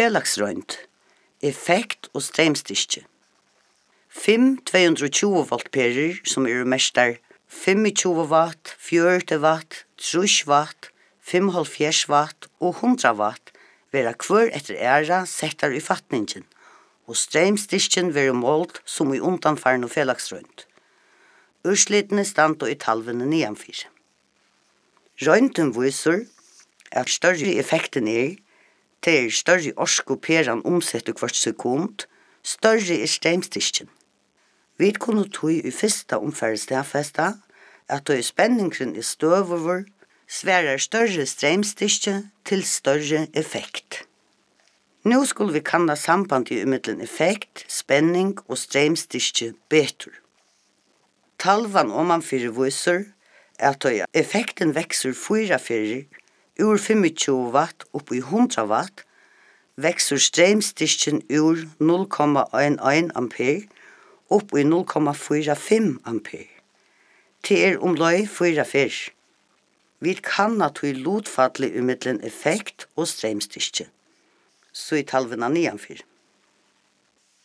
Felagsrøynd, effekt og strømstyrke. 5 220 volt perer som mestar 25 watt, 40 watt, 30 watt, 75 watt og 100 watt vera hver etter æra settar i fatningen, og strømstyrken vera målt som i undanfarne felagsrøynd. Urslitene stand i talvene nedanfyr. Røynden viser at større effekten til større orsko peran omsetter hvert sekund, større strømstyrken. Vi kunne tog i første omfære stedfesta at da spenningen støvover, sværer større strømstyrke til større effekt. Nå skulle vi kanna sambandet mellom effekt, spenning og strømstyrke bedre. Talvan omanfyrir viser at da effekten vekser 4 ur 25 watt opp i 100 watt, vekser strømstyrken ur 0,11 ampere opp i 0,45 ampere. Det omløy 4. Vi kan at vi lutfattelig mellom effekt og strømstyrke. Så i talvene nedanfyr.